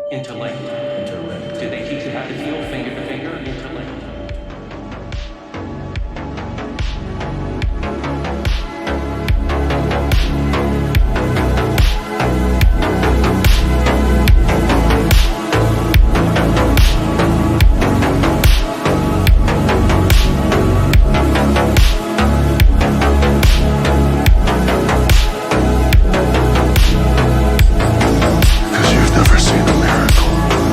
Interlinked. Interlinked. Do they teach you how to feel finger to finger? Interlinked. Because you've never seen a miracle.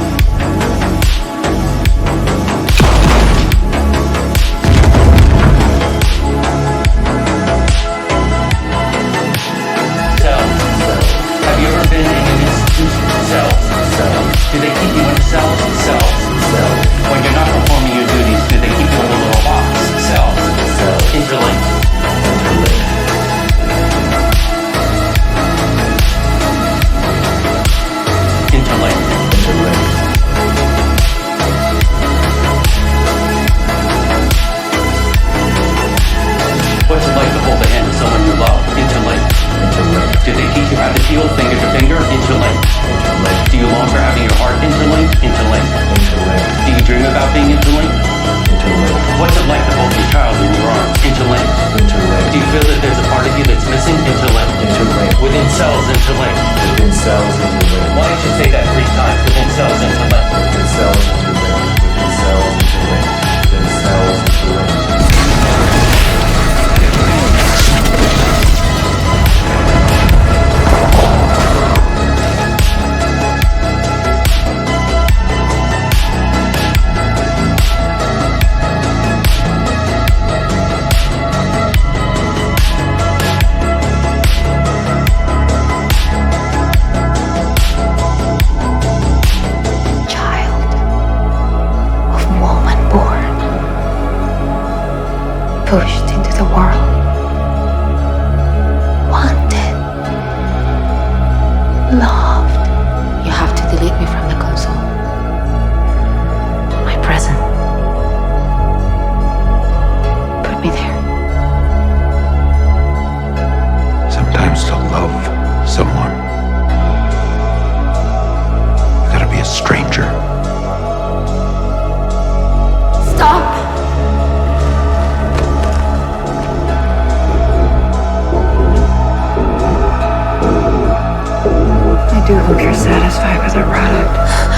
Cells. Have you ever been in an institution? Cells. Do they keep you in cells? Cells. When you're not performing your duties, do they keep you in a little box? Cells. Interlinked. Interlinked. What's it like to hold the hand of someone you love? Interlinked. Do they teach you how to feel finger to finger? Interlinked. Do you long for having your heart interlinked? Interlinked. Do you dream about being interlinked? What's it like to hold your child in your arms? Interlinked. Do you feel that there's a part of you that's missing? Interlinked. Within cells, interlinked. Why don't you say that 3 times? Within cells, interlinked. Child of woman born, pushed into the world, wanted, loved. You have to delete me from the console. My present. Put me there. Sometimes to love someone, you gotta be a stranger. Stop! I do hope you're satisfied with the product.